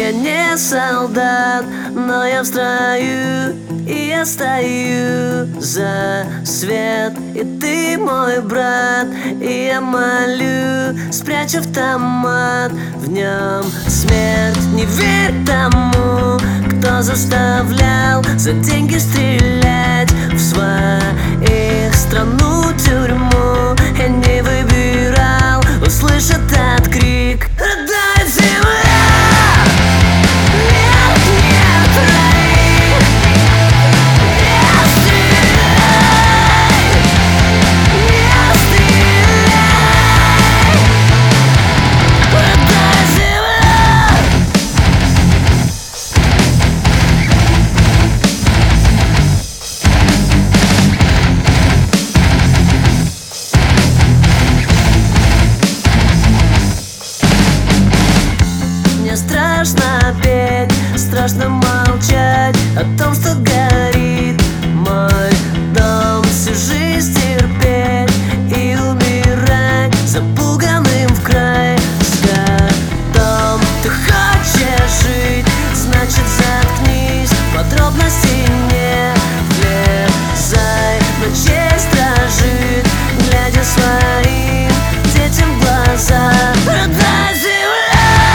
Я не солдат, но я в строю, и я стою за свет. И ты мой брат, и я молю, спрячь автомат, в нем смерть. Не верь тому, кто заставлял за деньги стрелять в своих страну, тюрьму. Я не выбирал, услышь этот крик: рыдает земля! Мне страшно петь, страшно молчать о том, что горит мой дом. Всю жизнь терпеть и умирать запуганным в край скотом. Ты хочешь жить, значит заткнись, подробности не влезай. Но честь дрожит, глядя своим детям в глаза. Рыдай, земля!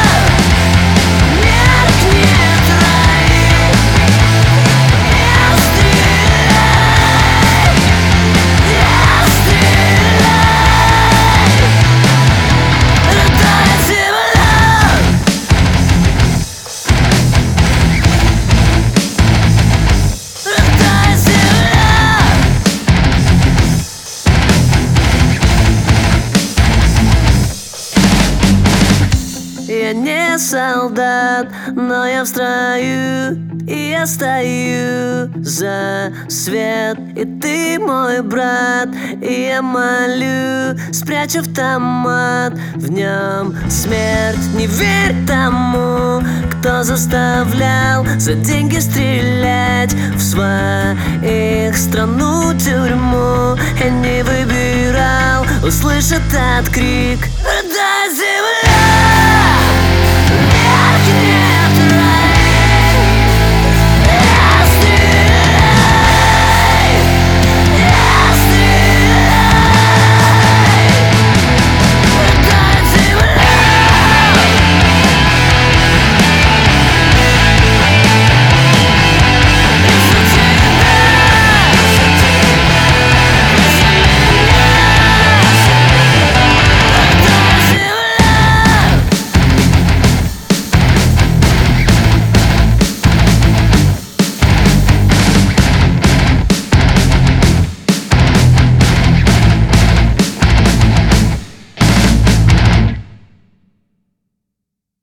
Я не солдат, но я в строю, и я стою за свет. И ты мой брат, и я молю, спрячь автомат, в нем смерть. Не верь тому, кто заставлял за деньги стрелять в своих страну, тюрьму. Я не выбирал, услышь этот крик: рыдай, земля!